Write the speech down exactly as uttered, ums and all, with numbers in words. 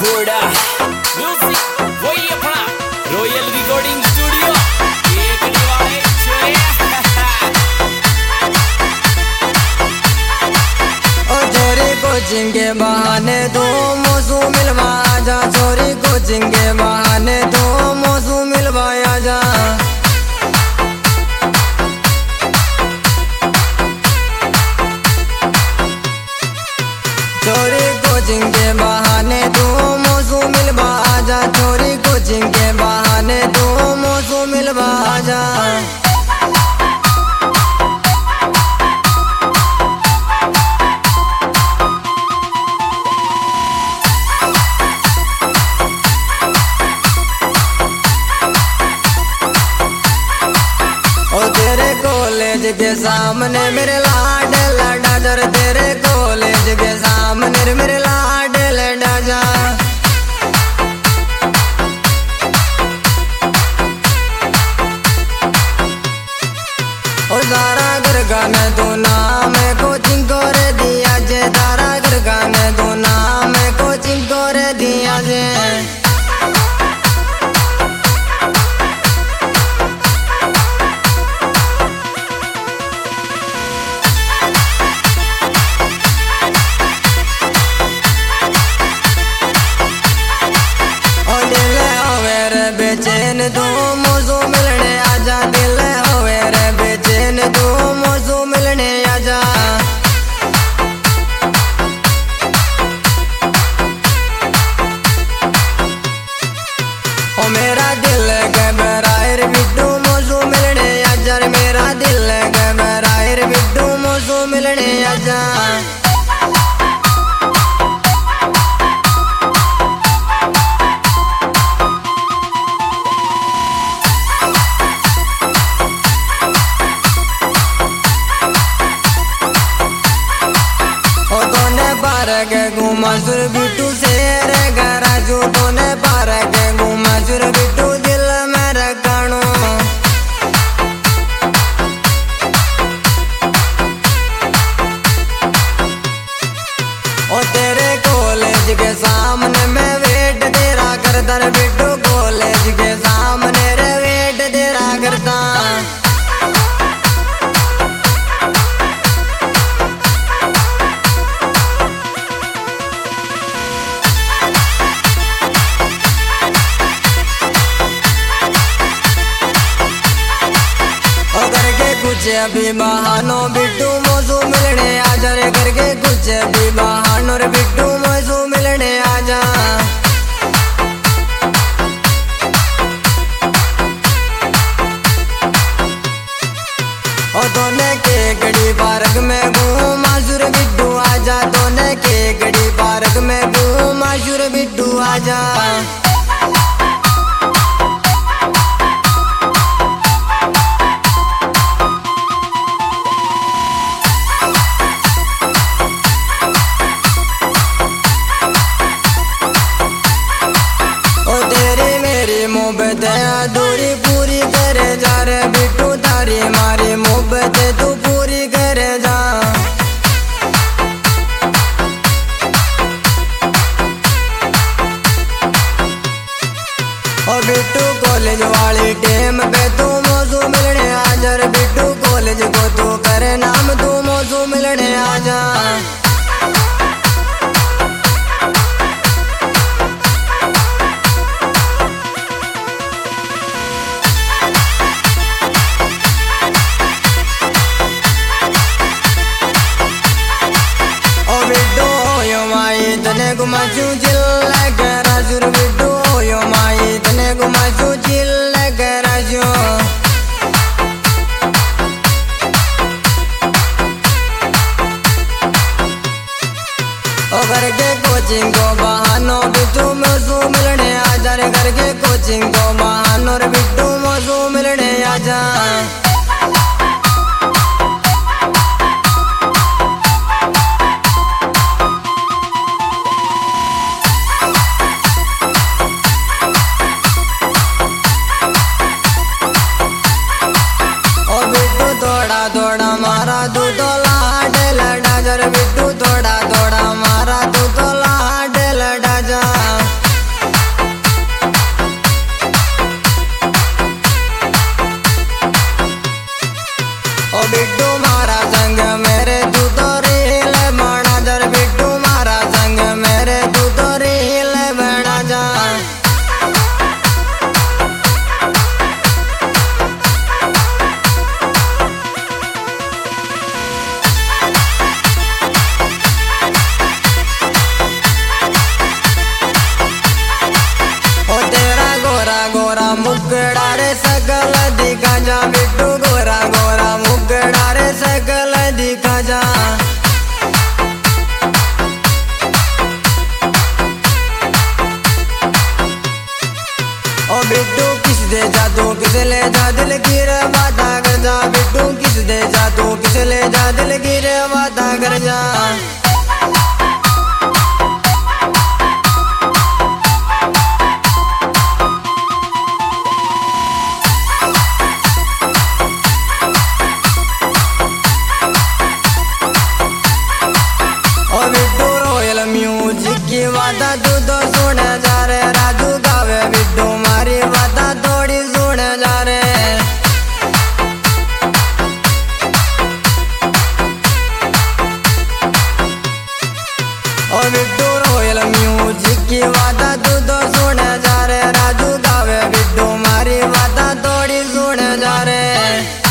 घोड़ा म्यूजिक वही अपना रॉयल रिकॉर्डिंग स्टूडियो एक दीवाने छोरे ओ छोरी कोचिंग के बहाने दो मौसू मिलवा जा छोरी कोचिंग के बहाने दो मौसू मिलवाया जा छोरी कोचिंग के बहाने दो मौसू मिलवा जा छोरी कोचिंग के बहाने दो मौसू मिलवा जा कॉलेज के सामने मेरे लाड लड़ा जर तेरे कॉलेज के सामने मेरे लाड लड़ा जा और दारा घर गाने दो नाम कोचिंग कर दिया जे दारा घर गाने दो नाम कोचिंग कर दिया जे बेचैन दो मौजू मिलने आजा दिल होवे रे बेचैन दो मौजू मिलने आजा ओ मेरा दिल घबराए रे बिट्टू मौजू मिलने आजा रे मेरा दिल घबराए रे बिट्टू मौजू मिलने आजा के घुमा सुर बिट्टू शेर गराजू तोने पार के घुमा सुर बिट्टू दिल में रखाणो ओ तेरे कॉलेज के सामने मैं वेट तेरा करता रे बिट्टू कॉलेज के सामने रे वेट तेरा करता कुछ अभी बहानो बिट्टू मौजू मिलने आजा रे करके कुछ अभी बहानो रे बिट्टू मौजू मिलने आजा ओ दोने के गड़ी पार्क में घूम आजुर बिट्टू आजा दोने के गड़ी पार्क में घूम आजुर बिट्टू आजा मोहब्बत दूरी पूरी करे जा रे बिट्टू तारी मारी मोहब्बत तू पूरी करे जा और बिट्टू कॉलेज वाली टेम पे तू मौजू मिलने आजा रे बिट्टू कॉलेज को तू करे नाम तू मौजू मिलने आजा तने घुमाचू जिल गराजू बिट्टू यो माई तने घुमाचू जिल गराजू ओ घर के कोचिंग को बहानो बिट्टू मौजू मिलने आजा रे घर के कोचिंग को बहानो रे बिट्टू मौजू मिलने आजा थोड़ा मारा तू तो लाड लड़ा जर बिट्टू थोड़ा थोड़ा मारा तू तो लाड लड़ा जा। बिट्टू मारा संग मेरे तू तो रील बना जा रे बिट्टू मारा संग मेरे तू तो रील बना जा। गोरा मुकड़ा रे सकल दिखा जा बिट्टू गोरा गोरा मुकड़ा रे सकल दिखा जा। ओ बिट्टू किस दे जा तू किस ले जा दिल की रे बाता कर जा बिट्टू किस दे जा तू किस ले जा दिल की रे बाता कर जा। म्यूजिक की बाता तू तो सुन जा रे राजू गावे बिट्टू मारी बाता थोड़ी सुन जा रे। ओ बिट्टू रॉयल म्यूजिक की बाता तू तो सुन जा रे राजू गावे बिट्टू मारी बाता थोड़ी सुन जा रे।